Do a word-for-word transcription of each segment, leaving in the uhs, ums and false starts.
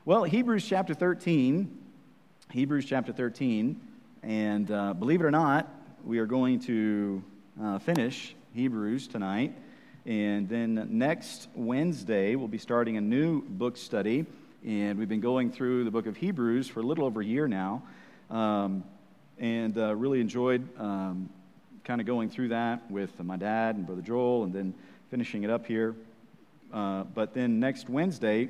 Well, Hebrews chapter thirteen, Hebrews chapter thirteen, and uh, believe it or not, we are going to uh, finish Hebrews tonight, and then next Wednesday we'll be starting a new book study, and we've been going through the book of Hebrews for a little over a year now, um, and uh, really enjoyed um, kind of going through that with my dad and Brother Joel, and then finishing it up here. Uh, but then next Wednesday,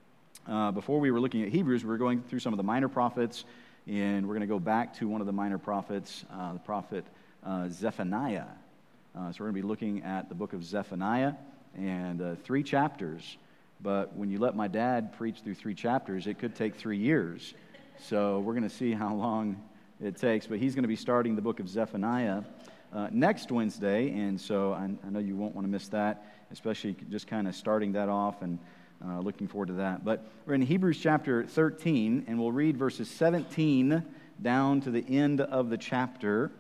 uh, before we were looking at Hebrews, we were going through some of the minor prophets, and we're going to go back to one of the minor prophets, uh, the prophet uh, Zephaniah. Uh, so we're going to be looking at the book of Zephaniah, and uh, three chapters. But when you let my dad preach through three chapters, it could take three years. So we're going to see how long it takes. But he's going to be starting the book of Zephaniah uh, next Wednesday, and so I, I know you won't want to miss that, especially just kind of starting that off and uh, looking forward to that. But we're in Hebrews chapter thirteen, and we'll read verses seventeen down to the end of the chapter.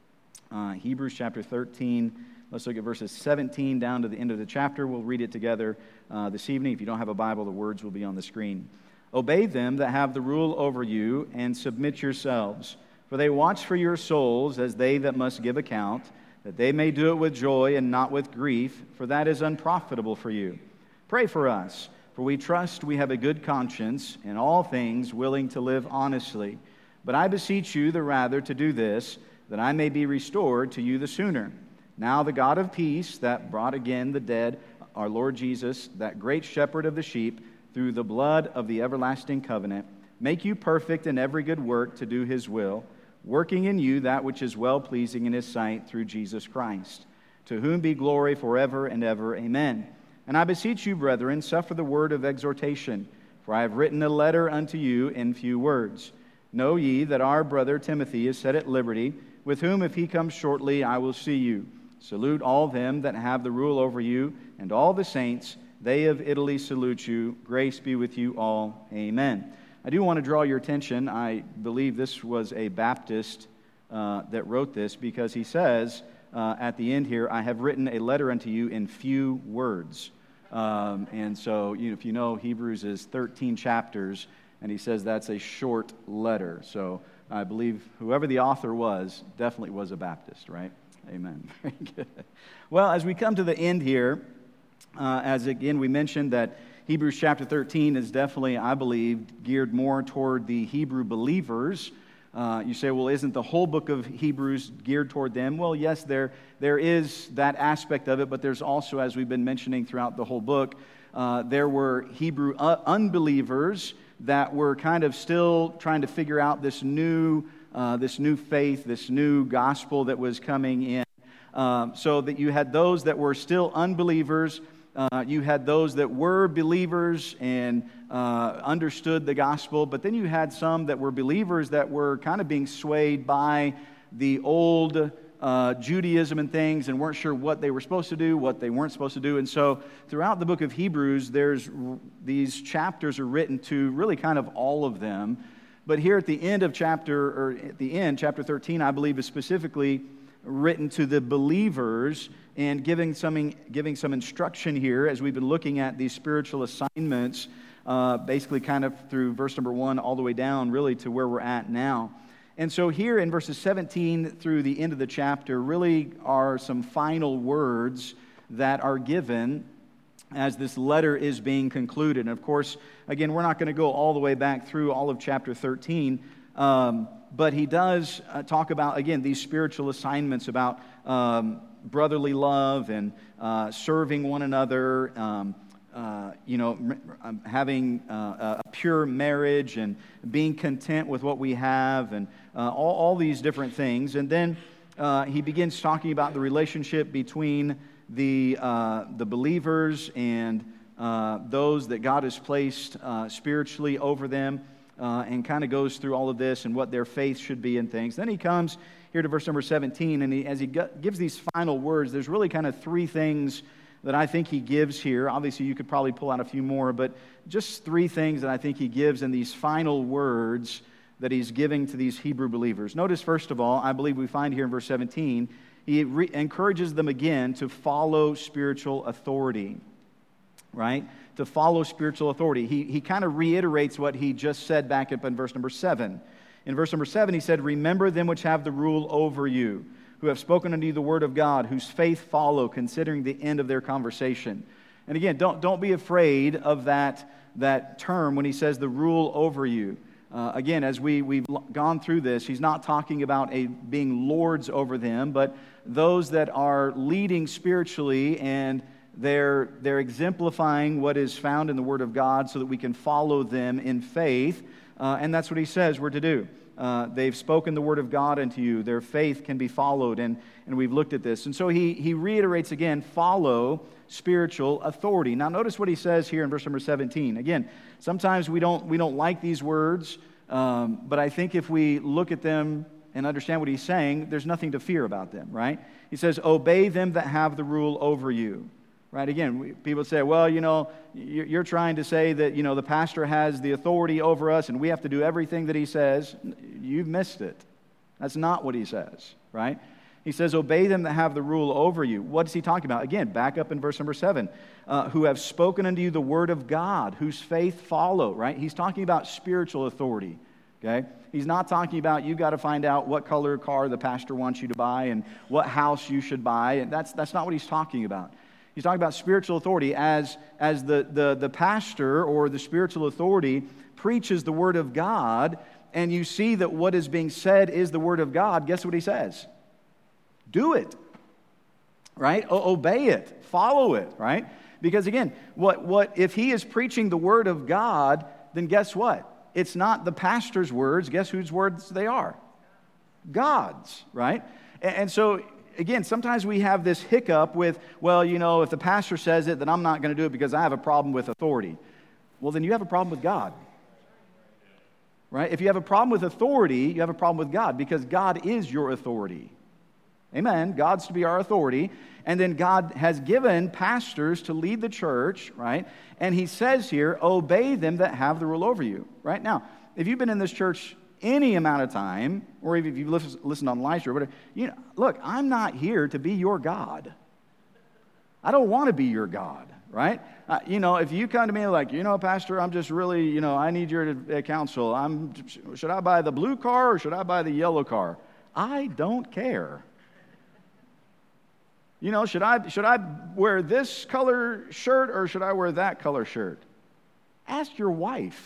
Uh, Hebrews chapter thirteen, let's look at verses seventeen down to the end of the chapter. We'll read it together uh, this evening. If you don't have a Bible, the words will be on the screen. Obey them that have the rule over you, and submit yourselves. For they watch for your souls as they that must give account, that they may do it with joy and not with grief, for that is unprofitable for you. Pray for us, for we trust we have a good conscience, in all things willing to live honestly. But I beseech you the rather to do this, that I may be restored to you the sooner. Now the God of peace, that brought again the dead, our Lord Jesus, that great shepherd of the sheep, through the blood of the everlasting covenant, make you perfect in every good work to do his will, working in you that which is well-pleasing in his sight through Jesus Christ, to whom be glory forever and ever. Amen. And I beseech you, brethren, suffer the word of exhortation, for I have written a letter unto you in few words. Know ye that our brother Timothy is set at liberty, with whom if he comes shortly I will see you. Salute all them that have the rule over you, and all the saints. They of Italy salute you. Grace be with you all. Amen. I do want to draw your attention. I believe this was a Baptist uh, that wrote this, because he says uh, at the end here, I have written a letter unto you in few words. Um, and so you know, if you know, Hebrews is thirteen chapters, and he says that's a short letter. So I believe whoever the author was definitely was a Baptist, right? Amen. Very good. Well, as we come to the end here, uh, as again we mentioned that Hebrews chapter thirteen is definitely, I believe, geared more toward the Hebrew believers. Uh, you say, well, isn't the whole book of Hebrews geared toward them? Well, yes, there there is that aspect of it, but there's also, as we've been mentioning throughout the whole book, uh, there were Hebrew uh, unbelievers that were kind of still trying to figure out this new uh, this new faith, this new gospel that was coming in. Um, so that you had those that were still unbelievers. Uh, you had those that were believers and uh, understood the gospel, but then you had some that were believers that were kind of being swayed by the old uh, Judaism and things, and weren't sure what they were supposed to do, what they weren't supposed to do. And so throughout the book of Hebrews, there's these chapters are written to really kind of all of them. But here at the end of chapter, or at the end, chapter thirteen, I believe is specifically written to the believers, and giving some giving some instruction here as we've been looking at these spiritual assignments, uh, basically kind of through verse number one all the way down really to where we're at now. And so here in verses seventeen through the end of the chapter really are some final words that are given as this letter is being concluded. And of course, again, we're not going to go all the way back through all of chapter thirteen, um, but he does uh, talk about, again, these spiritual assignments about um, brotherly love and uh, serving one another, um, uh, you know, m- having uh, a pure marriage and being content with what we have, and uh, all, all these different things. And then uh, he begins talking about the relationship between the uh, the believers and uh, those that God has placed uh, spiritually over them, uh, and kind of goes through all of this and what their faith should be and things. Then he comes here to verse number seventeen, and he, as he gives these final words, there's really kind of three things that I think he gives here. Obviously, you could probably pull out a few more, but just three things that I think he gives in these final words that he's giving to these Hebrew believers. Notice, first of all, I believe we find here in verse seventeen, he re- encourages them again to follow spiritual authority, right? to follow spiritual authority. He, he kind of reiterates what he just said back up in verse number seven. In verse number seven, he said, "Remember them which have the rule over you, who have spoken unto you the word of God, whose faith follow, considering the end of their conversation." And again, don't, don't be afraid of that, that term when he says the rule over you. Uh, again, as we, we've gone through this, he's not talking about a, being lords over them, but those that are leading spiritually, and they're, they're exemplifying what is found in the Word of God so that we can follow them in faith. Uh, and that's what he says we're to do. Uh, they've spoken the Word of God unto you. Their faith can be followed, and, and we've looked at this. And so he, he reiterates again, follow spiritual authority. Now notice what he says here in verse number seventeen. Again, sometimes we don't, we don't like these words, um, but I think if we look at them and understand what he's saying, there's nothing to fear about them, right? He says, "Obey them that have the rule over you." Right? Again, we, people say, well, you know, you're trying to say that, you know, the pastor has the authority over us and we have to do everything that he says. You've missed it. That's not what he says, right? He says, "Obey them that have the rule over you." What is he talking about? Again, back up in verse number seven. Uh, who have spoken unto you the word of God, whose faith follow, right? He's talking about spiritual authority, okay? He's not talking about you got to find out what color car the pastor wants you to buy and what house you should buy. And that's, that's not what he's talking about. He's talking about spiritual authority as, as the, the, the pastor or the spiritual authority preaches the Word of God, and you see that what is being said is the Word of God. Guess what he says? Do it, right? O- obey it. Follow it, right? Because again, what, what if he is preaching the Word of God, then guess what? It's not the pastor's words. Guess whose words they are? God's, right? And, and so... Again, sometimes we have this hiccup with, well, you know, if the pastor says it, then I'm not going to do it because I have a problem with authority. Well, then you have a problem with God. Right? If you have a problem with authority, you have a problem with God because God is your authority. Amen. God's to be our authority. And then God has given pastors to lead the church, right? And he says here, obey them that have the rule over you. Right? Now, if you've been in this church any amount of time, or if you've listened, listened on live stream or whatever, you know, look, I'm not here to be your God. I don't want to be your God, right? Uh, you know, if you come to me like, you know, Pastor, I'm just really, you know, I need your uh, counsel. I'm, should I buy the blue car or should I buy the yellow car? I don't care. You know, should I should I wear this color shirt or should I wear that color shirt? Ask your wife.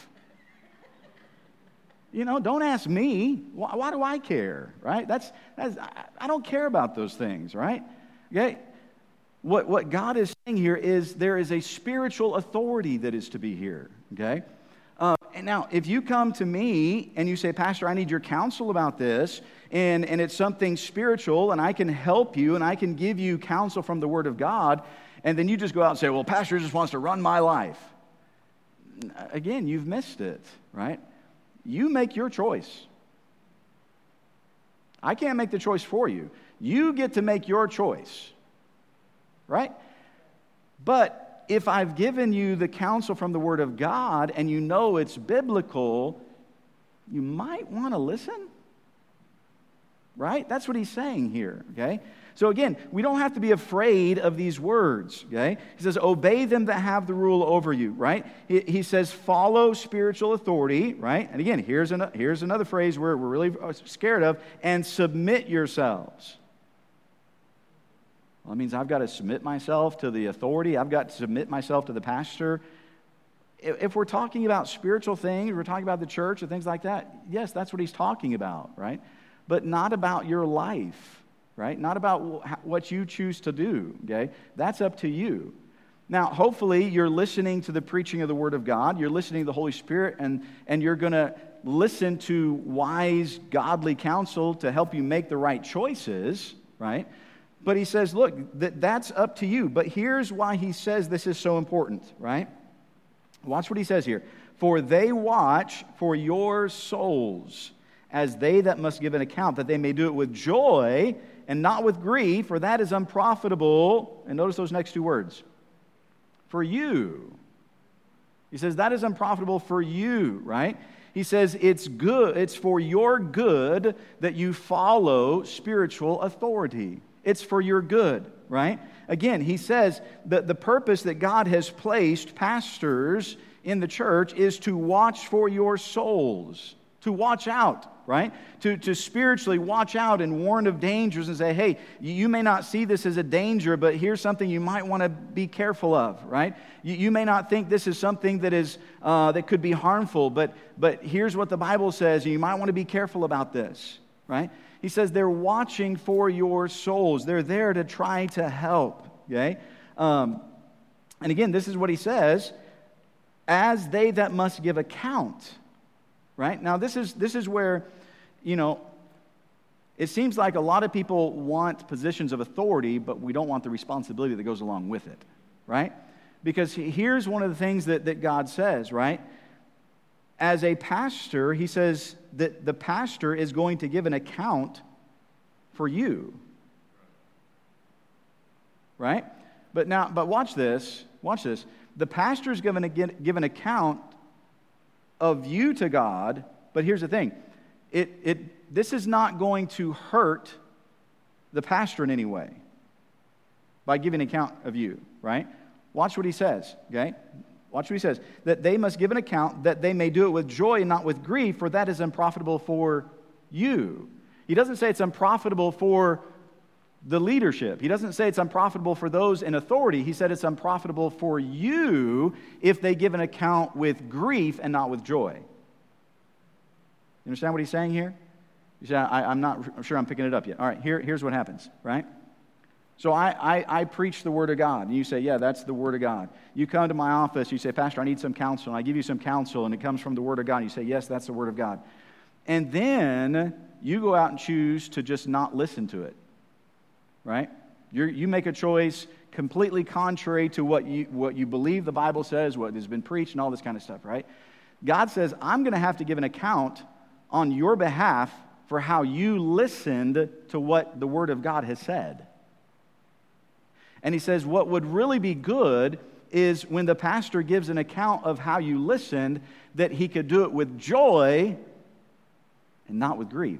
You know, don't ask me. Why, why do I care, right? That's, that's I, I don't care about those things, right? Okay? What, what God is saying here is there is a spiritual authority that is to be here, okay? Uh, and now, if you come to me and you say, Pastor, I need your counsel about this, and, and it's something spiritual, and I can help you, and I can give you counsel from the Word of God, and then you just go out and say, well, Pastor just wants to run my life. Again, you've missed it, right? You make your choice. I can't make the choice for you. You get to make your choice, right? But if I've given you the counsel from the Word of God and you know it's biblical, you might want to listen, right? That's what he's saying here, okay? So again, we don't have to be afraid of these words, okay? He says, obey them that have the rule over you, right? He, he says, follow spiritual authority, right? And again, here's, an, here's another phrase we're, we're really scared of, and submit yourselves. Well, that means I've got to submit myself to the authority. I've got to submit myself to the pastor. If, if we're talking about spiritual things, we're talking about the church and things like that, yes, that's what he's talking about, right? But not about your life. Right? Not about what you choose to do, okay? That's up to you. Now, hopefully, you're listening to the preaching of the Word of God. You're listening to the Holy Spirit, and, and you're going to listen to wise, godly counsel to help you make the right choices, right? But he says, look, that, that's up to you. But here's why he says this is so important, right? Watch what he says here. For they watch for your souls, as they that must give an account, that they may do it with joy and not with grief, for that is unprofitable. And notice those next two words. For you. He says that is unprofitable for you, right? He says it's good, it's for your good that you follow spiritual authority. It's for your good, right? Again, he says that the purpose that God has placed pastors in the church is to watch for your souls, to watch out, right? To, to spiritually watch out and warn of dangers and say, hey, you may not see this as a danger, but here's something you might want to be careful of, right? You, you may not think this is something that is uh, that could be harmful, but, but here's what the Bible says, and you might want to be careful about this, right? He says they're watching for your souls. They're there to try to help, okay? Um, and again, this is what he says, as they that must give account, right? Now, this is this is where, you know, it seems like a lot of people want positions of authority, but we don't want the responsibility that goes along with it, right? Because here's one of the things that, that God says, right? As a pastor, he says that the pastor is going to give an account for you, right? But now, but watch this, watch this. The pastor is going to give an account of you to God, but here's the thing. It, it, this is not going to hurt the pastor in any way by giving an account of you, right? Watch what he says, okay? Watch what he says. That they must give an account, that they may do it with joy and not with grief, for that is unprofitable for you. He doesn't say it's unprofitable for the leadership. He doesn't say it's unprofitable for those in authority. He said it's unprofitable for you if they give an account with grief and not with joy. You understand what he's saying here? You say, I, I'm not I'm sure I'm picking it up yet. All right, here, here's what happens, right? So I, I, I preach the Word of God, and you say, yeah, that's the Word of God. You come to my office, you say, Pastor, I need some counsel, and I give you some counsel, and it comes from the Word of God, and you say, yes, that's the Word of God. And then you go out and choose to just not listen to it. Right? You're, you make a choice completely contrary to what you what you believe the Bible says, what has been preached, and all this kind of stuff, right? God says, I'm going to have to give an account on your behalf for how you listened to what the Word of God has said. And he says, what would really be good is when the pastor gives an account of how you listened, that he could do it with joy and not with grief.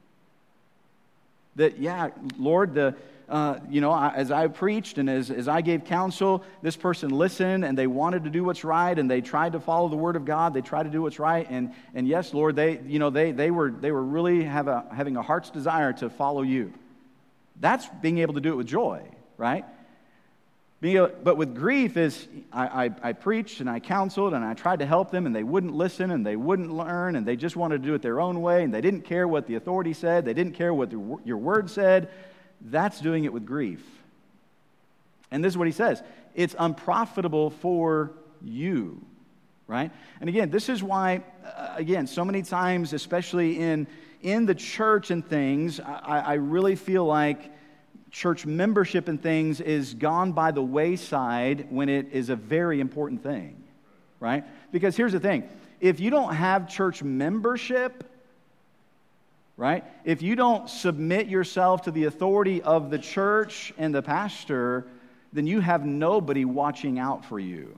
That, yeah, Lord, the uh, you know, I, as I preached and as, as I gave counsel, this person listened and they wanted to do what's right and they tried to follow the Word of God. They tried to do what's right, and and yes, Lord, they you know they they were they were really have a, having a heart's desire to follow you. That's being able to do it with joy, right? Being able, but with grief is I, I I preached and I counseled and I tried to help them and they wouldn't listen and they wouldn't learn and they just wanted to do it their own way and they didn't care what the authority said. They didn't care what the, your word said. That's doing it with grief. And this is what he says. It's unprofitable for you, right? And again, this is why, uh, again, so many times, especially in, in the church and things, I, I really feel like church membership and things is gone by the wayside when it is a very important thing, right? Because here's the thing. If you don't have church membership, right? If you don't submit yourself to the authority of the church and the pastor, then you have nobody watching out for you,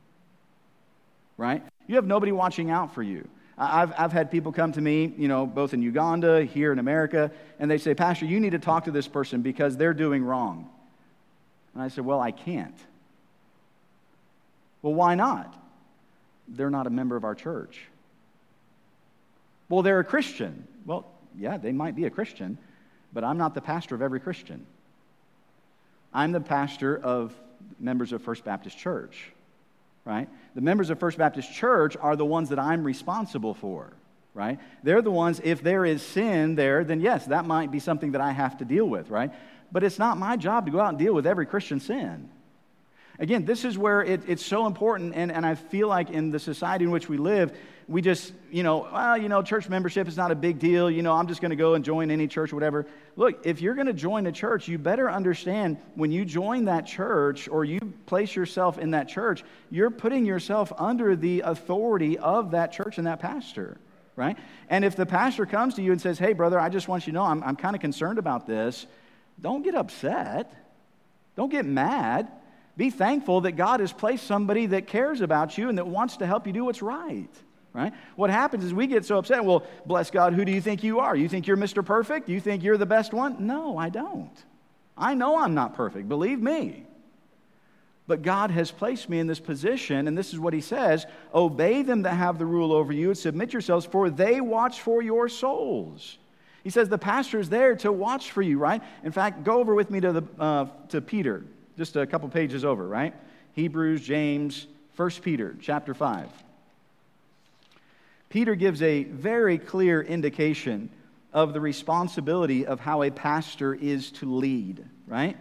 right? You have nobody watching out for you. I've, I've had people come to me, you know, both in Uganda, here in America, and they say, Pastor, you need to talk to this person because they're doing wrong. And I said, well, I can't. Well, why not? They're not a member of our church. Well, they're a Christian. Well, yeah, they might be a Christian, but I'm not the pastor of every Christian. I'm the pastor of members of First Baptist Church, right? The members of First Baptist Church are the ones that I'm responsible for, right? They're the ones, if there is sin there, then yes, that might be something that I have to deal with, right? But it's not my job to go out and deal with every Christian sin. Again, this is where it, it's so important, and, and I feel like in the society in which we live, we just, you know, well, you know, church membership is not a big deal. You know, I'm just going to go and join any church or whatever. Look, if you're going to join a church, you better understand when you join that church or you place yourself in that church, you're putting yourself under the authority of that church and that pastor, right? And if the pastor comes to you and says, hey, brother, I just want you to know I'm, I'm kind of concerned about this, don't get upset. Don't get mad. Be thankful that God has placed somebody that cares about you and that wants to help you do what's right. Right? What happens is we get so upset. Well, bless God, who do you think you are? You think you're Mister Perfect? You think you're the best one? No, I don't. I know I'm not perfect, believe me. But God has placed me in this position, and this is what he says, obey them that have the rule over you and submit yourselves, for they watch for your souls. He says the pastor is there to watch for you, right? In fact, go over with me to the uh, to Peter, just a couple pages over, right? Hebrews, James, First Peter, chapter five. Peter gives a very clear indication of the responsibility of how a pastor is to lead, right?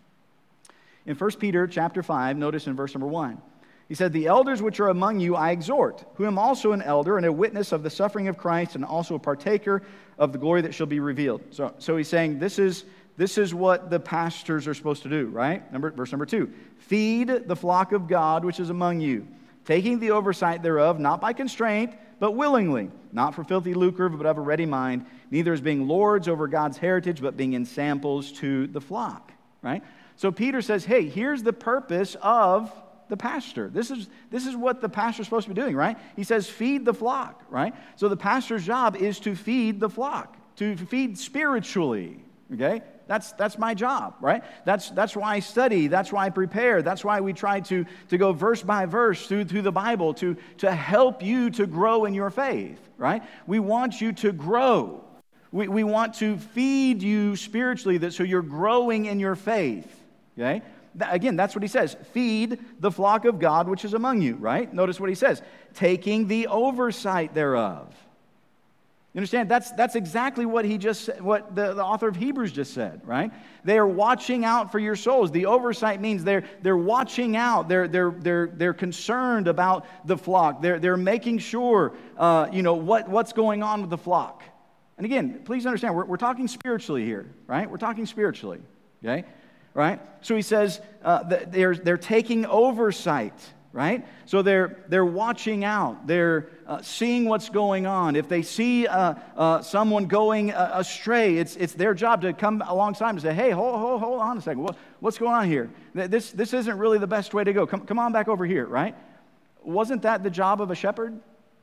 In First Peter chapter five, notice in verse number one, he said, the elders which are among you I exhort, who am also an elder and a witness of the suffering of Christ and also a partaker of the glory that shall be revealed. So, so he's saying this is, this is what the pastors are supposed to do, right? Number, verse number two, feed the flock of God which is among you, taking the oversight thereof, not by constraint, but willingly, not for filthy lucre, but of a ready mind, neither as being lords over God's heritage, but being ensamples to the flock, right? So Peter says, hey, here's the purpose of the pastor. This is, this is what the pastor's supposed to be doing, right? He says, feed the flock, right? So the pastor's job is to feed the flock, to feed spiritually, okay? That's, that's my job, right? That's, that's why I study. That's why I prepare. That's why we try to, to go verse by verse through, through the Bible to, to help you to grow in your faith, right? We want you to grow. We, we want to feed you spiritually that so you're growing in your faith, okay? That, again, that's what he says. Feed the flock of God which is among you, right? Notice what he says. Taking the oversight thereof. You understand? That's, that's exactly what he just what the, the author of Hebrews just said, right? They are watching out for your souls. The oversight means they're they're watching out. They're they're they're they're concerned about the flock. They're they're making sure uh, you know what, what's going on with the flock. And again, please understand, we're we're talking spiritually here, right? We're talking spiritually, okay? Right? So he says uh, they're they're taking oversight. Right? So they're they're watching out. They're uh, seeing what's going on. If they see uh, uh, someone going uh, astray, it's it's their job to come alongside and say, "Hey, hold hold hold on a second. What, what's going on here? This this isn't really the best way to go. Come come on back over here." Right? Wasn't that the job of a shepherd?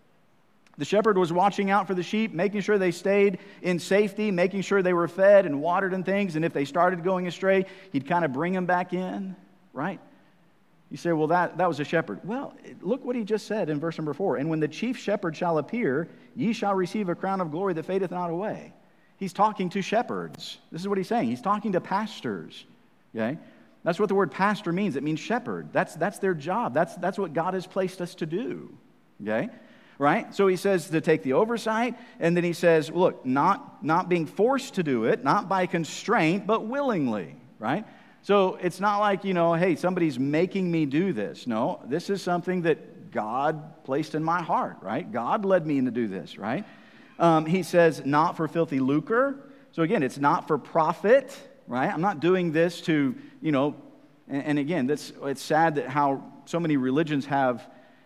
The shepherd was watching out for the sheep, making sure they stayed in safety, making sure they were fed and watered and things. And if they started going astray, he'd kind of bring them back in. Right? You say, well, that, that was a shepherd. Well, look what he just said in verse number four. And when the chief shepherd shall appear, ye shall receive a crown of glory that fadeth not away. He's talking to shepherds. This is what he's saying. He's talking to pastors. Okay? That's what the word pastor means. It means shepherd. That's, that's their job. That's, that's what God has placed us to do. Okay? Right? So he says to take the oversight, and then he says, look, not, not being forced to do it, not by constraint, but willingly. Right? So it's not like, you know, hey, somebody's making me do this. No, this is something that God placed in my heart, right? God led me to do this, right? Um, he says, not for filthy lucre. So again, it's not for profit, right? I'm not doing this to, you know, and, and again, that's, it's sad that how so many religions have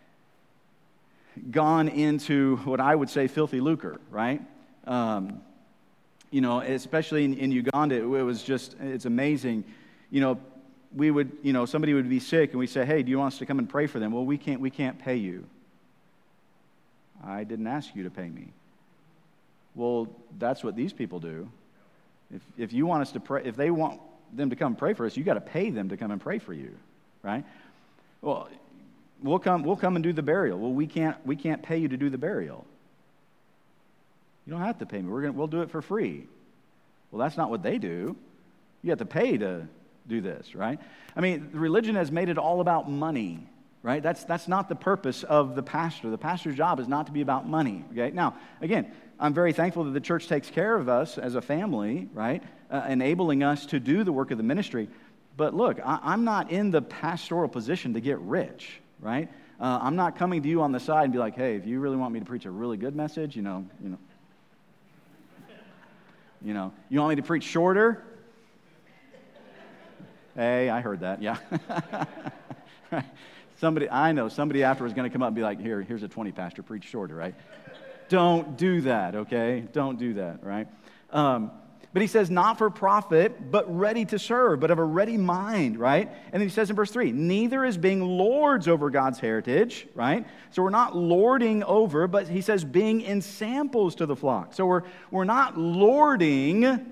gone into what I would say filthy lucre, right? Um, you know, especially in, in Uganda, it, it was just, it's amazing. You know, we would, you know, somebody would be sick and we say, hey, do you want us to come and pray for them? Well, we can't, we can't pay you. I didn't ask you to pay me. Well, that's what these people do. If if you want us to pray, if they want them to come pray for us, you got to pay them to come and pray for you, right? Well, we'll come, we'll come and do the burial. Well, we can't, we can't pay you to do the burial. You don't have to pay me. We're gonna, we'll do it for free. Well, that's not what they do. You have to pay to do this, right? I mean, religion has made it all about money, right? That's that's not the purpose of the pastor. The pastor's job is not to be about money, okay? Now, again, I'm very thankful that the church takes care of us as a family, right? Uh, enabling us to do the work of the ministry. But look, I, I'm not in the pastoral position to get rich, right? Uh, I'm not coming to you on the side and be like, hey, if you really want me to preach a really good message, you know, you know, you know, you want me to preach shorter? Hey, I heard that, yeah. Right. Somebody, I know, somebody afterwards is going to come up and be like, here, here's a twenty, pastor, preach shorter, right? Don't do that, okay? Don't do that, right? Um, but he says, not for profit, but ready to serve, but of a ready mind, right? And then he says in verse three, neither is being lords over God's heritage, right? So we're not lording over, but he says being ensamples to the flock. So we're, we're not lording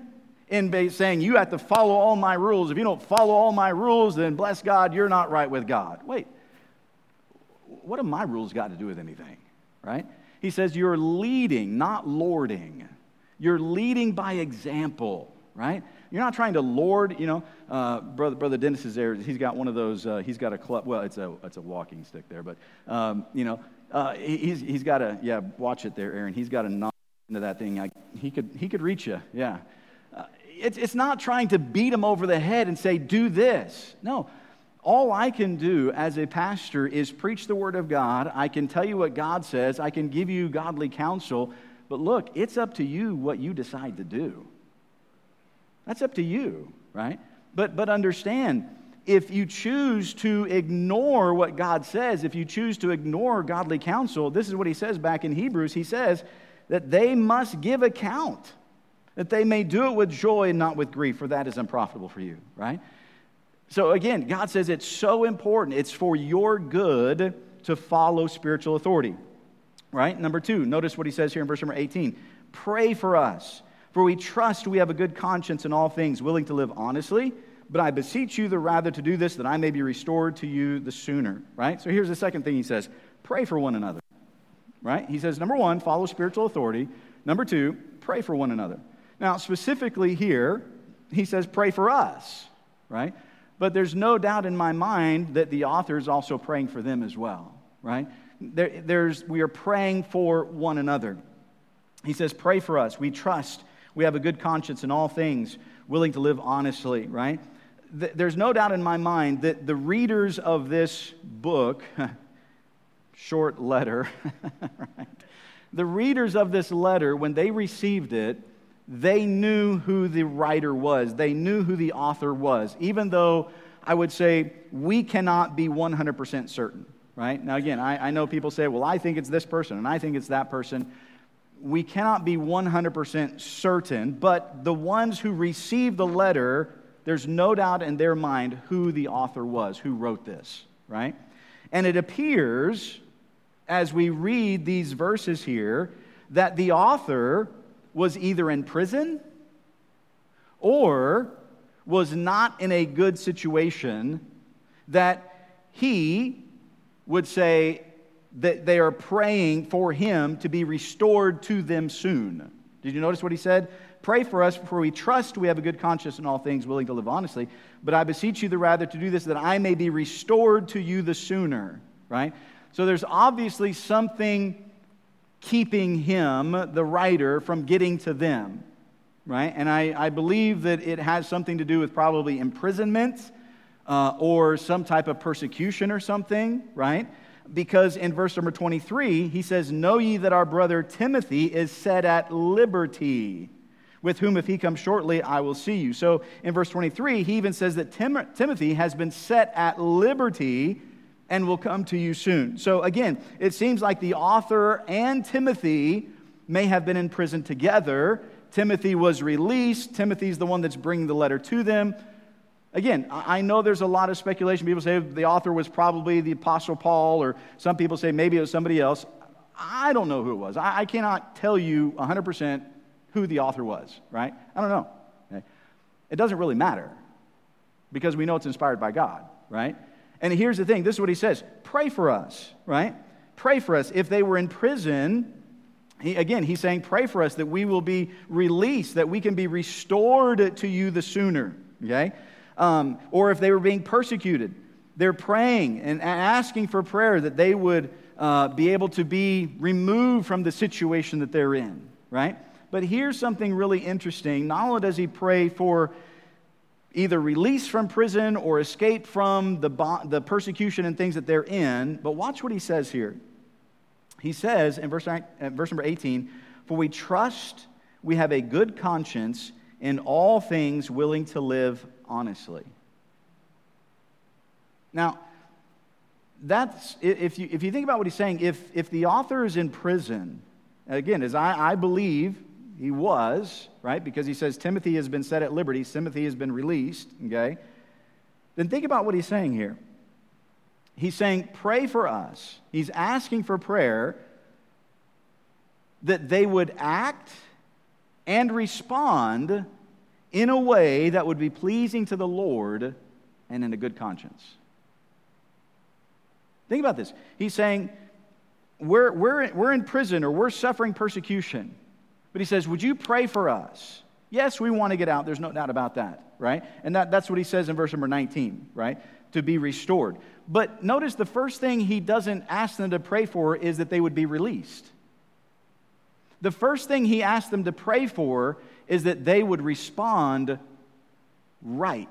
in ba- saying you have to follow all my rules. If you don't follow all my rules, then bless God, you're not right with God. Wait, what have my rules got to do with anything, right? He says you're leading, not lording. You're leading by example, right? You're not trying to lord, you know. Uh, brother, brother Dennis is there. He's got one of those. Uh, he's got a club. Well, it's a it's a walking stick there, but um, you know, uh, he, he's he's got a yeah. Watch it there, Aaron. He's got a knob into that thing. I, he could he could reach you. Yeah. Uh, it's it's not trying to beat him over the head and say do this. No. All I can do as a pastor is preach the Word of God. I can tell you what God says. I can give you godly counsel. But look, it's up to you what you decide to do. That's up to you, right? But but understand, if you choose to ignore what God says, if you choose to ignore godly counsel, this is what he says back in Hebrews. He says that they must give account, that they may do it with joy and not with grief, for that is unprofitable for you, right? So again, God says it's so important. It's for your good to follow spiritual authority, right? Number two, notice what he says here in verse number eighteen. Pray for us. For we trust we have a good conscience in all things, willing to live honestly. But I beseech you the rather to do this, that I may be restored to you the sooner. Right? So here's the second thing he says. Pray for one another. Right? He says, number one, follow spiritual authority. Number two, pray for one another. Now, specifically here, he says, pray for us. Right? But there's no doubt in my mind that the author is also praying for them as well. Right? There, there's, we are praying for one another. He says, pray for us. We trust we have a good conscience in all things, willing to live honestly, right? There's no doubt in my mind that the readers of this book, short letter, right? The readers of this letter, when they received it, they knew who the writer was. They knew who the author was, even though I would say we cannot be one hundred percent certain, right? Now, again, I, I know people say, well, I think it's this person, and I think it's that person. We cannot be one hundred percent certain, but the ones who received the letter, there's no doubt in their mind who the author was, who wrote this, right? And it appears, as we read these verses here, that the author was either in prison or was not in a good situation, that he would say, that they are praying for him to be restored to them soon. Did you notice what he said? Pray for us, for we trust we have a good conscience in all things, willing to live honestly. But I beseech you the rather to do this, that I may be restored to you the sooner. Right? So there's obviously something keeping him, the writer, from getting to them. Right? And I, I believe that it has something to do with probably imprisonment uh, or some type of persecution or something. Right? Because in verse number twenty-three, he says, know ye that our brother Timothy is set at liberty, with whom if he comes shortly, I will see you. So in verse twenty-three, he even says that Tim- Timothy has been set at liberty and will come to you soon. So again, it seems like the author and Timothy may have been in prison together. Timothy was released. Timothy's the one that's bringing the letter to them. Again, I know there's a lot of speculation. People say the author was probably the Apostle Paul, or some people say maybe it was somebody else. I don't know who it was. I cannot tell you one hundred percent who the author was, right? I don't know. Okay? It doesn't really matter because we know it's inspired by God, right? And here's the thing. This is what he says. Pray for us, right? Pray for us. If they were in prison, he, again, he's saying pray for us that we will be released, that we can be restored to you the sooner, okay? Um, or if they were being persecuted, they're praying and asking for prayer that they would uh, be able to be removed from the situation that they're in, right? But here's something really interesting. Not only does he pray for either release from prison or escape from the, bo- the persecution and things that they're in, but watch what he says here. He says in verse, verse number eighteen, for we trust we have a good conscience in all things, willing to live honestly. Now, that's if you if you think about what he's saying, if if the author is in prison, again, as I, I believe he was, right? Because he says Timothy has been set at liberty, Timothy has been released, okay? Then think about what he's saying here. He's saying, pray for us. He's asking for prayer that they would act and respond in a way that would be pleasing to the Lord and in a good conscience. Think about this. He's saying, we're, we're, we're in prison or we're suffering persecution. But he says, would you pray for us? Yes, we want to get out. There's no doubt about that, right? And that, that's what he says in verse number nineteen, right? To be restored. But notice the first thing he doesn't ask them to pray for is that they would be released. The first thing he asked them to pray for is that they would respond right.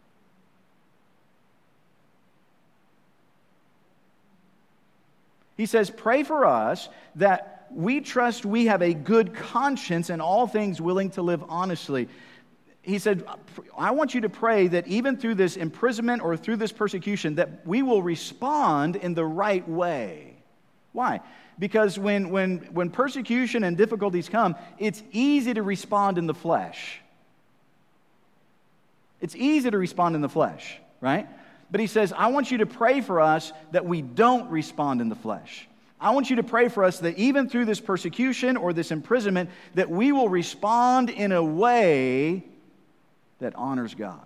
He says, pray for us that we trust we have a good conscience and all things willing to live honestly. He said, I want you to pray that even through this imprisonment or through this persecution, that we will respond in the right way. Why? Because when, when, when persecution and difficulties come, it's easy to respond in the flesh. It's easy to respond in the flesh, right? But he says, I want you to pray for us that we don't respond in the flesh. I want you to pray for us that even through this persecution or this imprisonment, that we will respond in a way that honors God.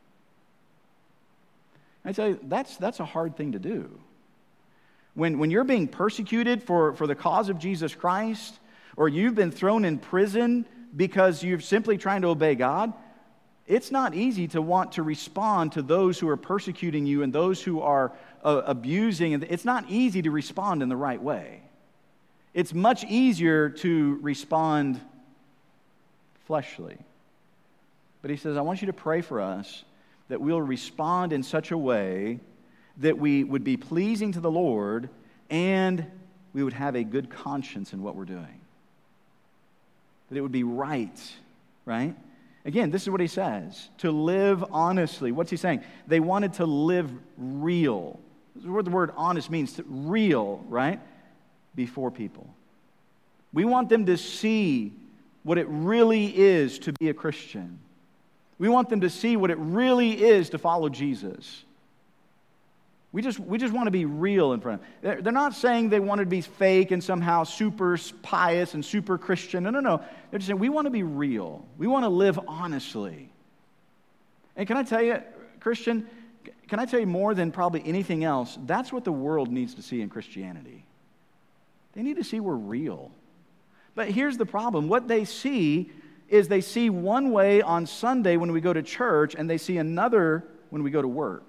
I tell you, that's, that's a hard thing to do. When, when you're being persecuted for, for the cause of Jesus Christ, or you've been thrown in prison because you're simply trying to obey God, it's not easy to want to respond to those who are persecuting you and those who are uh, abusing. It's not easy to respond in the right way. It's much easier to respond fleshly. But he says, I want you to pray for us that we'll respond in such a way that we would be pleasing to the Lord and we would have a good conscience in what we're doing. That it would be right, right? Again, this is what he says, to live honestly. What's he saying? They wanted to live real. This is what the word honest means, to real, right? Before people. We want them to see what it really is to be a Christian. We want them to see what it really is to follow Jesus. We just, we just want to be real in front of them. They're, they're not saying they want to be fake and somehow super pious and super Christian. No, no, no. They're just saying we want to be real. We want to live honestly. And can I tell you, Christian, can I tell you more than probably anything else, that's what the world needs to see in Christianity. They need to see we're real. But here's the problem. What they see is they see one way on Sunday when we go to church, and they see another when we go to work.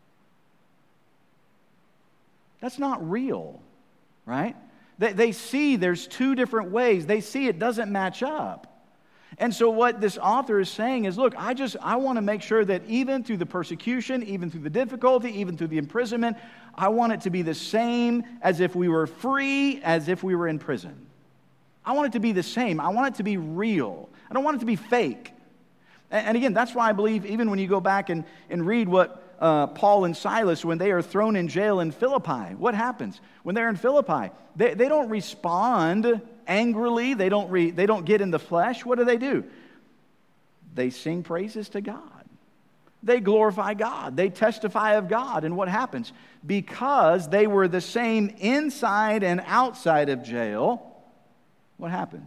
That's not real, right? They, they see there's two different ways. They see it doesn't match up. And so what this author is saying is, look, I just, I want to make sure that even through the persecution, even through the difficulty, even through the imprisonment, I want it to be the same as if we were free, as if we were in prison. I want it to be the same. I want it to be real. I don't want it to be fake. And, and again, that's why I believe even when you go back and, and read what Uh, Paul and Silas, when they are thrown in jail in Philippi, what happens? When they're in Philippi, they, they don't respond angrily. They don't, re, they don't get in the flesh. What do they do? They sing praises to God. They glorify God. They testify of God. And what happens? Because they were the same inside and outside of jail, what happened?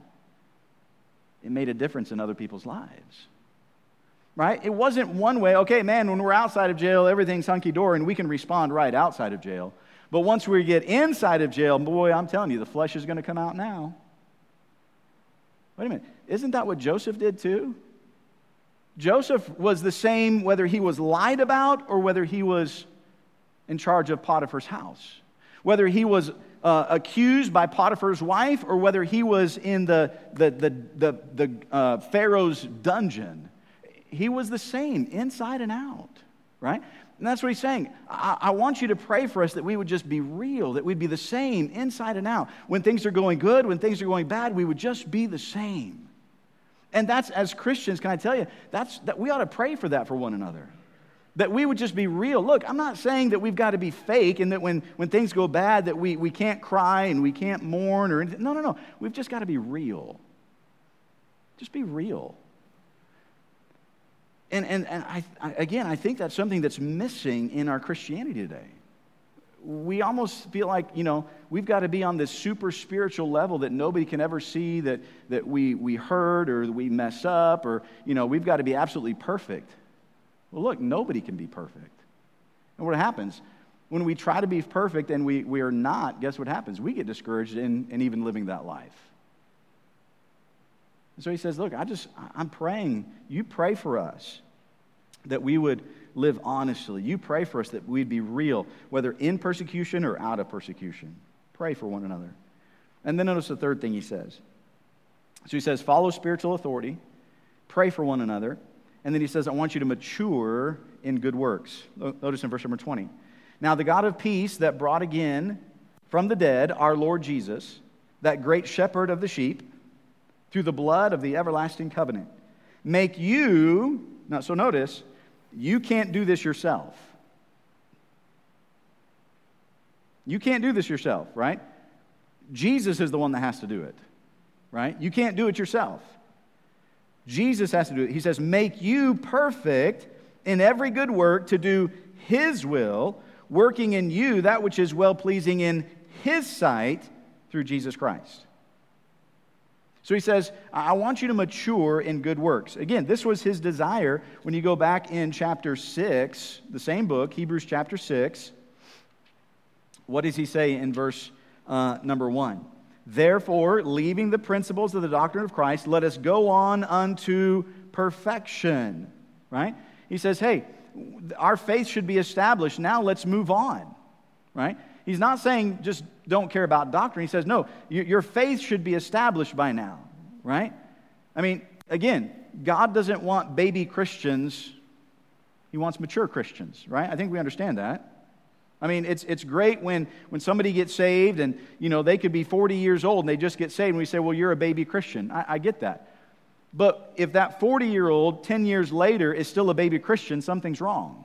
It made a difference in other people's lives. Right? It wasn't one way, okay, man, when we're outside of jail, everything's hunky-dory and we can respond right outside of jail. But once we get inside of jail, boy, I'm telling you, the flesh is going to come out now. Wait a minute. Isn't that what Joseph did too? Joseph was the same whether he was lied about or whether he was in charge of Potiphar's house. Whether he was uh, accused by Potiphar's wife or whether he was in the, the, the, the, the uh, Pharaoh's dungeon. He was the same inside and out, right? And that's what he's saying. I, I want you to pray for us that we would just be real, that we'd be the same inside and out. When things are going good, when things are going bad, we would just be the same. And that's, as Christians, can I tell you, that's that we ought to pray for that for one another. That we would just be real. Look, I'm not saying that we've got to be fake and that when, when things go bad that we, we can't cry and we can't mourn or anything. No, no, no. We've just got to be real. Just be real. And, and, and I, I, again, I think that's something that's missing in our Christianity today. we almost feel like, you know, we've got to be on this super spiritual level that nobody can ever see that, that we, we hurt or we mess up, or, you know, we've got to be absolutely perfect. Well, look, nobody can be perfect. And what happens? When we try to be perfect and we, we are not, guess what happens? We get discouraged in, in even living that life. And so he says, look, I just, I'm praying, you pray for us that we would live honestly. You pray for us that we'd be real, whether in persecution or out of persecution. Pray for one another. And then notice the third thing he says. So he says, follow spiritual authority, pray for one another, and then he says, I want you to mature in good works. Notice in verse number twenty. Now the God of peace that brought again from the dead our Lord Jesus, that great shepherd of the sheep, through the blood of the everlasting covenant, make you, now so notice, you can't do this yourself. You can't do this yourself, right? Jesus is the one that has to do it, right? You can't do it yourself. Jesus has to do it. He says, make you perfect in every good work to do His will, working in you that which is well-pleasing in His sight through Jesus Christ. So he says, I want you to mature in good works. Again, this was his desire when you go back in chapter six, the same book, Hebrews chapter six. What does he say in verse uh, number one? Therefore, leaving the principles of the doctrine of Christ, let us go on unto perfection. Right? He says, hey, our faith should be established. Now let's move on. Right? He's not saying just don't care about doctrine. He says, no, your faith should be established by now, right? I mean, again, God doesn't want baby Christians. He wants mature Christians, right? I think we understand that. I mean, it's it's great when, when somebody gets saved and, you know, they could be forty years old and they just get saved and we say, well, you're a baby Christian. I, I get that. But if that forty-year-old ten years later is still a baby Christian, something's wrong.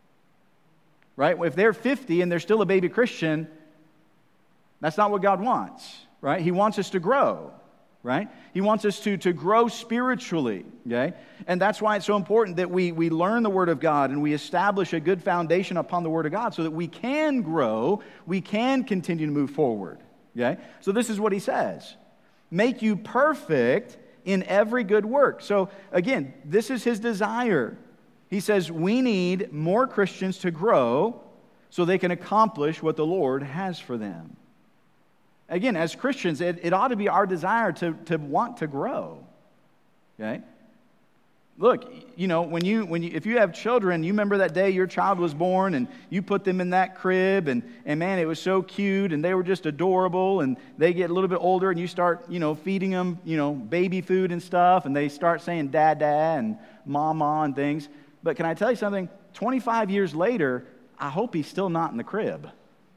Right? If they're fifty and they're still a baby Christian, that's not what God wants, right? He wants us to grow, right? He wants us to, to grow spiritually, okay? And that's why it's so important that we, we learn the Word of God and we establish a good foundation upon the Word of God so that we can grow, we can continue to move forward, okay? So this is what he says. Make you perfect in every good work. So again, this is his desire. He says we need more Christians to grow so they can accomplish what the Lord has for them. Again, as Christians, it, it ought to be our desire to, to want to grow. Okay? Look, you know, when you when you if you have children, you remember that day your child was born and you put them in that crib and, and man, it was so cute and they were just adorable and they get a little bit older and you start, you know, feeding them, you know, baby food and stuff and they start saying dada and mama and things. But can I tell you something? twenty-five years later, I hope he's still not in the crib.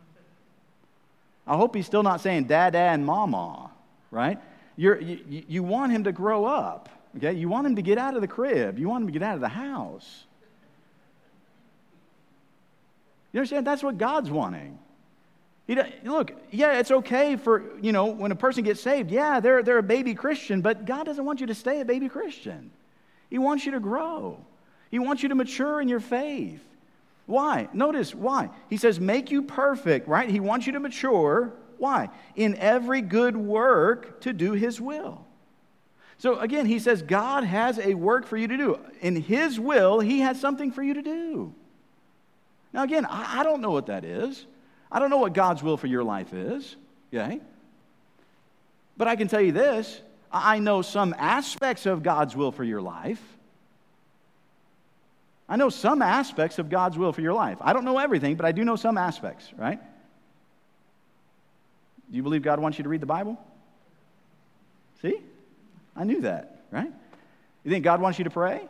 I hope he's still not saying dada and mama, right? You're, you, you want him to grow up, okay? You want him to get out of the crib. You want him to get out of the house. You understand? That's what God's wanting. He, look, yeah, it's okay for, you know, when a person gets saved, yeah, they're, they're a baby Christian, but God doesn't want you to stay a baby Christian. He wants you to grow. He wants you to mature in your faith. Why? Notice why. He says, make you perfect, right? He wants you to mature. Why? In every good work to do His will. So again, he says God has a work for you to do. In His will, He has something for you to do. Now again, I, I don't know what that is. I don't know what God's will for your life is. Okay? But I can tell you this. I know some aspects of God's will for your life. I know some aspects of God's will for your life. I don't know everything, but I do know some aspects, right? Do you believe God wants you to read the Bible? See? I knew that, right? You think God wants you to pray?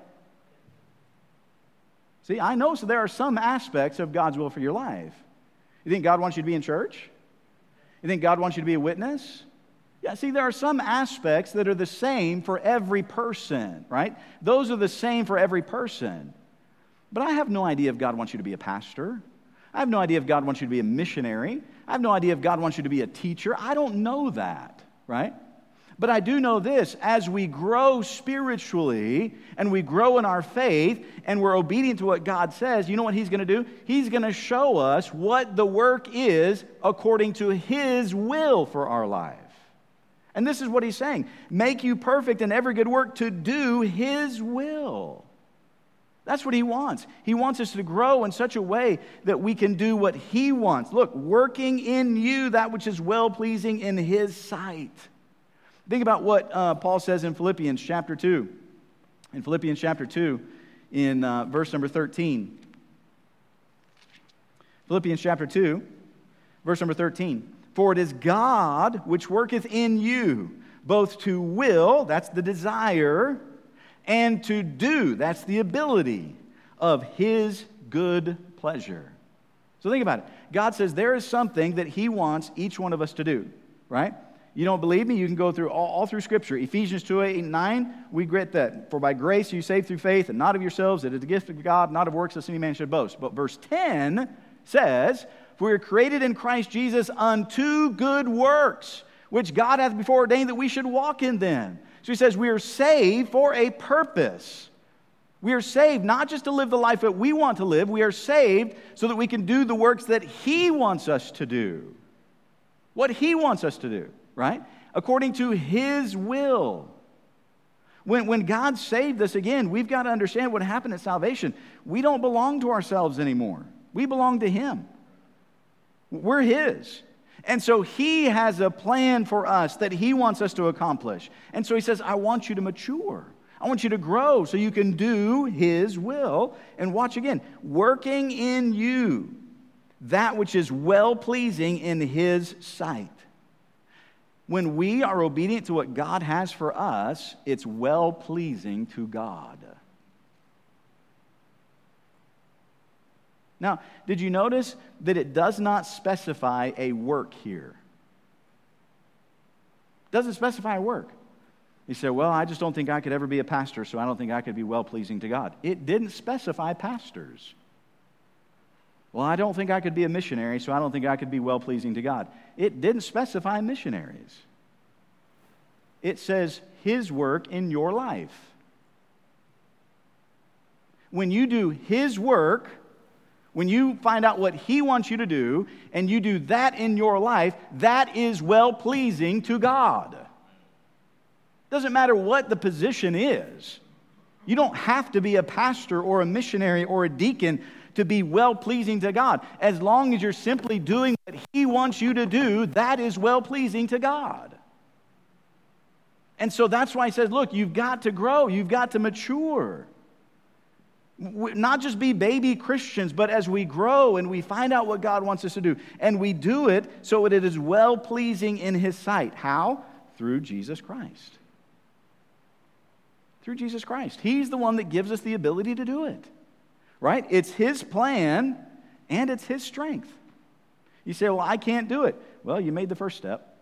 See, I know so there are some aspects of God's will for your life. You think God wants you to be in church? You think God wants you to be a witness? Yeah, see, there are some aspects that are the same for every person, right? Those are the same for every person. But I have no idea if God wants you to be a pastor. I have no idea if God wants you to be a missionary. I have no idea if God wants you to be a teacher. I don't know that, right? But I do know this, as we grow spiritually and we grow in our faith and we're obedient to what God says, you know what He's going to do? He's going to show us what the work is according to His will for our life. And this is what He's saying. Make you perfect in every good work to do His will. That's what He wants. He wants us to grow in such a way that we can do what He wants. Look, working in you that which is well-pleasing in His sight. Think about what uh, Paul says in Philippians chapter two. In Philippians chapter two, in uh, verse number thirteen. Philippians chapter two, verse number thirteen. For it is God which worketh in you, both to will, that's the desire, and to do, that's the ability, of His good pleasure. So think about it. God says there is something that He wants each one of us to do, right? You don't believe me? You can go through all, all through Scripture. Ephesians two, eight, and nine, we get that. For by grace you saved through faith, and not of yourselves. It is the gift of God, not of works, lest any man should boast. But verse ten says, for we are created in Christ Jesus unto good works, which God hath before ordained that we should walk in them. So he says we are saved for a purpose. We are saved not just to live the life that we want to live. We are saved so that we can do the works that He wants us to do. What He wants us to do. Right? According to His will. When, when God saved us, again, we've got to understand what happened at salvation. We don't belong to ourselves anymore. We belong to Him. We're His. And so He has a plan for us that He wants us to accomplish. And so He says, I want you to mature. I want you to grow so you can do His will. And watch again, working in you that which is well-pleasing in His sight. When we are obedient to what God has for us, it's well-pleasing to God. Now, did you notice that it does not specify a work here? It doesn't specify a work. You say, well, I just don't think I could ever be a pastor, so I don't think I could be well-pleasing to God. It didn't specify pastors. Well, I don't think I could be a missionary, so I don't think I could be well-pleasing to God. It didn't specify missionaries. It says His work in your life. When you do His work, when you find out what He wants you to do, and you do that in your life, that is well-pleasing to God. Doesn't matter what the position is. You don't have to be a pastor or a missionary or a deacon to be well-pleasing to God. As long as you're simply doing what He wants you to do, that is well-pleasing to God. And so that's why He says, look, you've got to grow. You've got to mature. Not just be baby Christians, but as we grow and we find out what God wants us to do, and we do it so that it is well-pleasing in His sight. How? Through Jesus Christ. Through Jesus Christ. He's the one that gives us the ability to do it. Right? It's His plan, and it's His strength. You say, well, I can't do it. Well, you made the first step.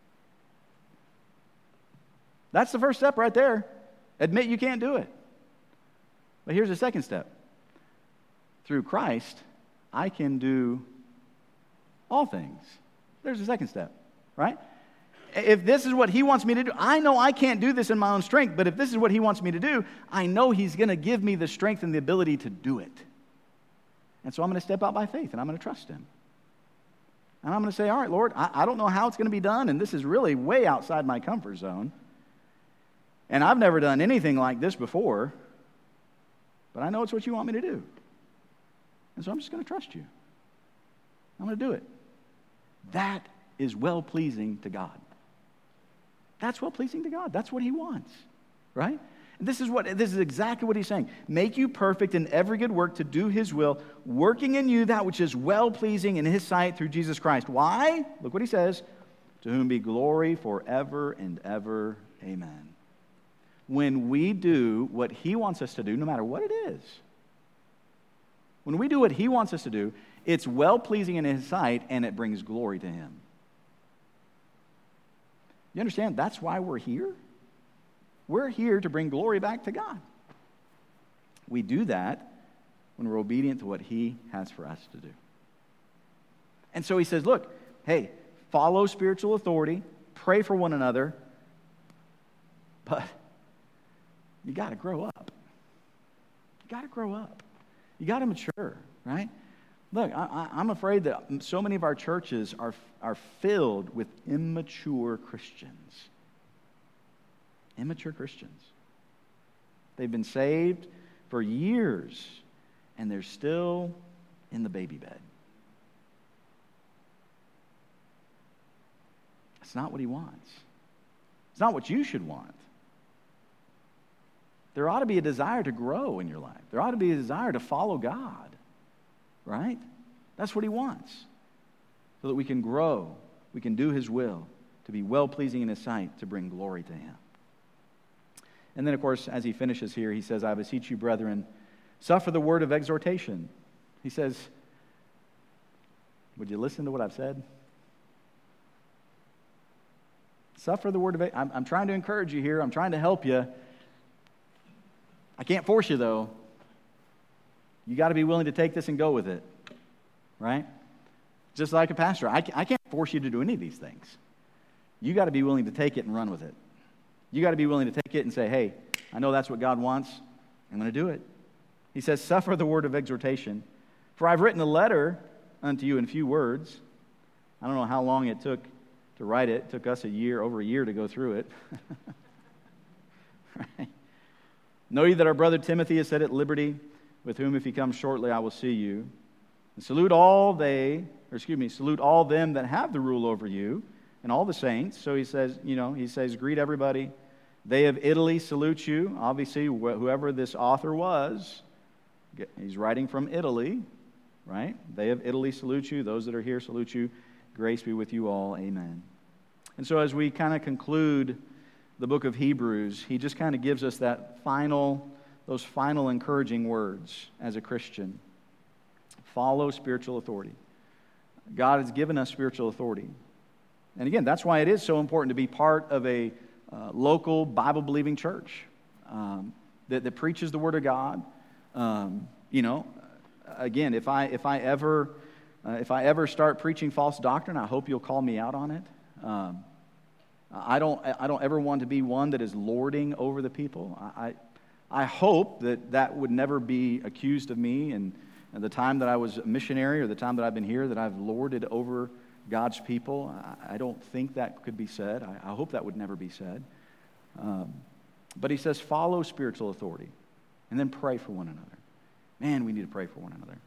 That's the first step right there. Admit you can't do it. But here's the second step. Through Christ, I can do all things. There's the second step, right? If this is what He wants me to do, I know I can't do this in my own strength, but if this is what He wants me to do, I know He's going to give me the strength and the ability to do it. And so I'm going to step out by faith, and I'm going to trust Him. And I'm going to say, all right, Lord, I, I don't know how it's going to be done, and this is really way outside my comfort zone. And I've never done anything like this before, but I know it's what You want me to do. And so I'm just going to trust You. I'm going to do it. That is well-pleasing to God. That's well-pleasing to God. That's what He wants, right? And this is what this is exactly what He's saying. Make you perfect in every good work to do His will, working in you that which is well-pleasing in His sight through Jesus Christ. Why? Look what He says. To whom be glory forever and ever. Amen. When we do what He wants us to do, no matter what it is, when we do what He wants us to do, it's well-pleasing in His sight, and it brings glory to Him. You understand? That's why we're here. We're here to bring glory back to God. We do that when we're obedient to what He has for us to do. And so He says, look, hey, follow spiritual authority, pray for one another, But you got to grow up. You got to grow up. You got to mature, right? Look, I, I, I'm afraid that so many of our churches are, are filled with immature Christians. Immature Christians. They've been saved for years, and they're still in the baby bed. It's not what he wants. It's not what you should want. There ought to be a desire to grow in your life. There ought to be a desire to follow God, right? That's what he wants, so that we can grow, we can do his will, to be well-pleasing in his sight, to bring glory to him. And then, of course, as he finishes here, he says, I beseech you, brethren, suffer the word of exhortation. He says, would you listen to what I've said? Suffer the word of, I'm, I'm trying to encourage you here. I'm trying to help you. I can't force you, though. You got to be willing to take this and go with it, right? Just like a pastor. I, I can't force you to do any of these things. You got to be willing to take it and run with it. You got to be willing to take it and say, hey, I know that's what God wants. I'm going to do it. He says, suffer the word of exhortation. For I've written a letter unto you in few words. I don't know how long it took to write it. It took us a year, over a year to go through it. Right? Know ye that our brother Timothy is set at liberty, with whom if he comes shortly I will see you. And salute all they, or excuse me, salute all them that have the rule over you, and all the saints. So he says, you know, he says, greet everybody. They of Italy salute you. Obviously, wh- whoever this author was, he's writing from Italy, right? They of Italy salute you. Those that are here salute you. Grace be with you all. Amen. And so as we kind of conclude the book of Hebrews, he just kind of gives us that final, those final encouraging words as a Christian. Follow spiritual authority. God has given us spiritual authority. And again, that's why it is so important to be part of a uh, local Bible-believing church um, that, that preaches the Word of God. Um, you know, again, if I if I ever uh, if I ever start preaching false doctrine, I hope you'll call me out on it. Um, I don't I don't ever want to be one that is lording over the people. I I hope that that would never be accused of me. And, and the time that I was a missionary or the time that I've been here, that I've lorded over God's people. I, I don't think that could be said. I, I hope that would never be said. Um, but he says, follow spiritual authority, and then pray for one another. Man, we need to pray for one another.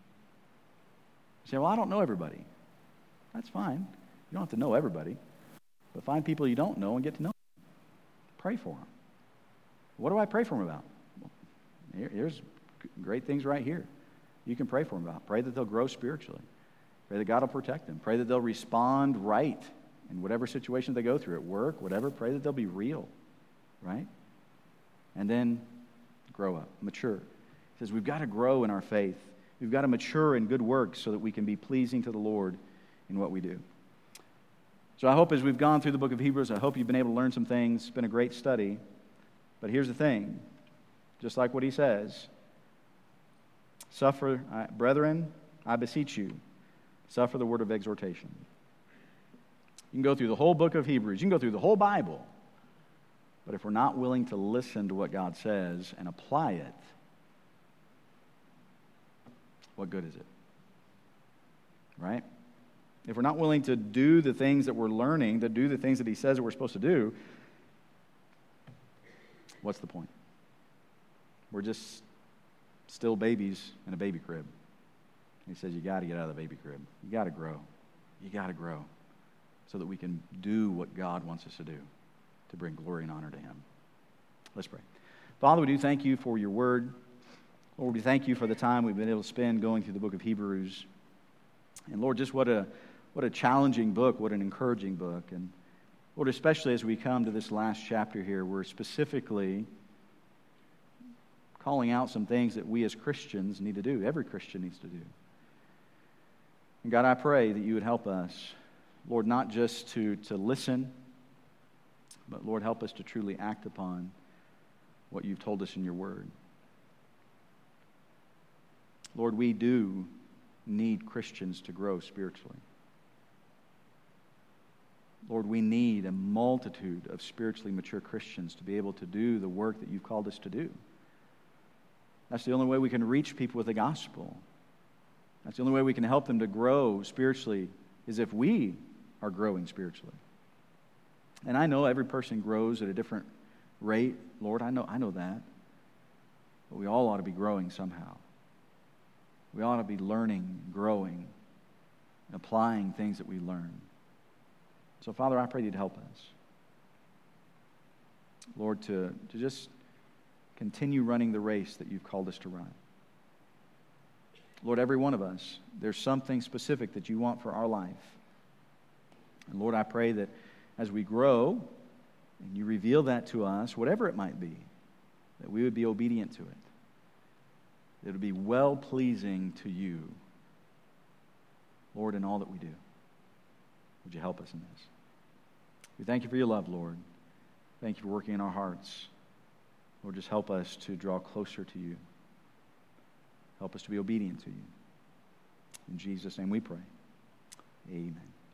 You say, well, I don't know everybody. That's fine. You don't have to know everybody. But find people you don't know and get to know them. Pray for them. What do I pray for them about? Well, here, here's great things right here. You can pray for them about. Pray that they'll grow spiritually. Pray that God will protect them. Pray that they'll respond right in whatever situation they go through, at work, whatever. Pray that they'll be real, right? And then grow up, mature. He says we've got to grow in our faith. We've got to mature in good works so that we can be pleasing to the Lord in what we do. So I hope as we've gone through the book of Hebrews, I hope you've been able to learn some things. It's been a great study. But here's the thing, just like what he says, suffer, uh, brethren, I beseech you, suffer the word of exhortation. You can go through the whole book of Hebrews, you can go through the whole Bible, but if we're not willing to listen to what God says and apply it, what good is it? Right? If we're not willing to do the things that we're learning, to do the things that he says that we're supposed to do, what's the point? We're just still babies in a baby crib. He says you got to get out of the baby crib. You got to grow. You got to grow so that we can do what God wants us to do to bring glory and honor to him. Let's pray. Father, we do thank you for your word. Lord, we thank you for the time we've been able to spend going through the book of Hebrews. And Lord, just what a what a challenging book, what an encouraging book. And Lord, especially as we come to this last chapter here, we're specifically calling out some things that we as Christians need to do, every Christian needs to do. And God, I pray that you would help us, Lord, not just to, to listen, but Lord, help us to truly act upon what you've told us in your word. Lord, we do need Christians to grow spiritually. Lord, we need a multitude of spiritually mature Christians to be able to do the work that you've called us to do. That's the only way we can reach people with the gospel. That's the only way we can help them to grow spiritually, is if we are growing spiritually. And I know every person grows at a different rate. Lord, I know, I know that. But we all ought to be growing somehow. We ought to be learning, growing, and applying things that we learn. So, Father, I pray you'd help us. Lord, to, to just continue running the race that you've called us to run. Lord, every one of us, there's something specific that you want for our life. And Lord, I pray that as we grow and you reveal that to us, whatever it might be, that we would be obedient to it. That it would be well-pleasing to you, Lord, in all that we do. Would you help us in this? We thank you for your love, Lord. Thank you for working in our hearts. Lord, just help us to draw closer to you. Help us to be obedient to you. In Jesus' name we pray. Amen.